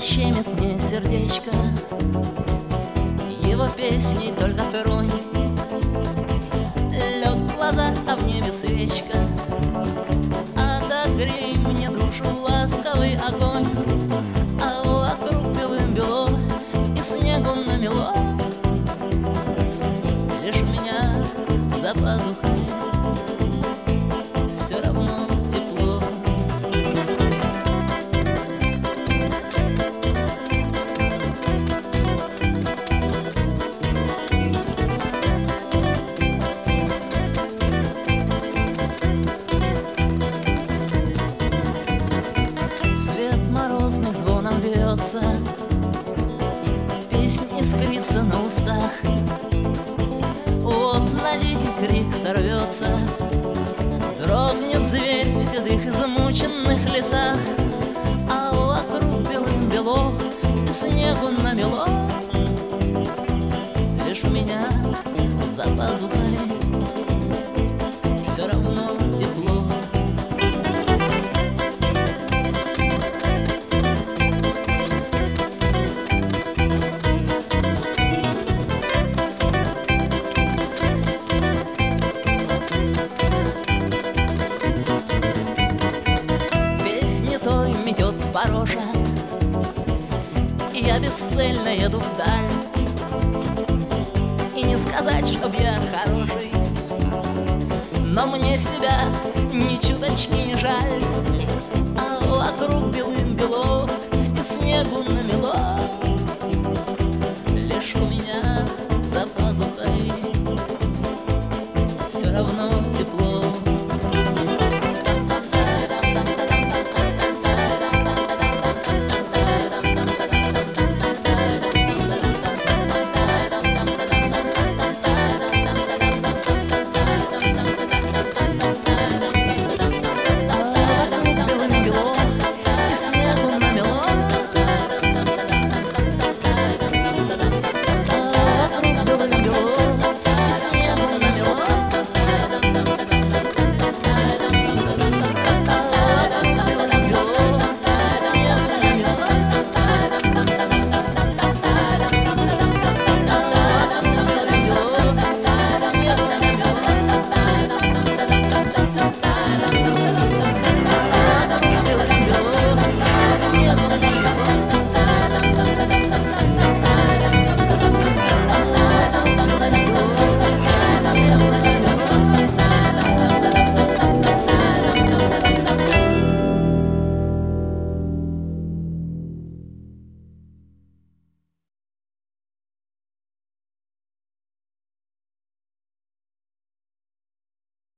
защемит мне сердечко его песней только тронь. Лед в глазах, а в небе свечка, отогрей мне душу ласковый огонь. А вокруг белым-бело и снегу намело, лишь у меня за пазухой все равно тепло. Свет морозный звоном бьется, песня искрится на устах. Вот на дикий крик сорвется, дрогнет зверь в седых измученных лесах. А вокруг белым-бело и снегу намело, лишь у меня за пазухой все равно тепло. Метет пороша, и я бесцельно еду вдаль. И не сказать, чтоб я хороший, но мне себя ни чуточки не жаль.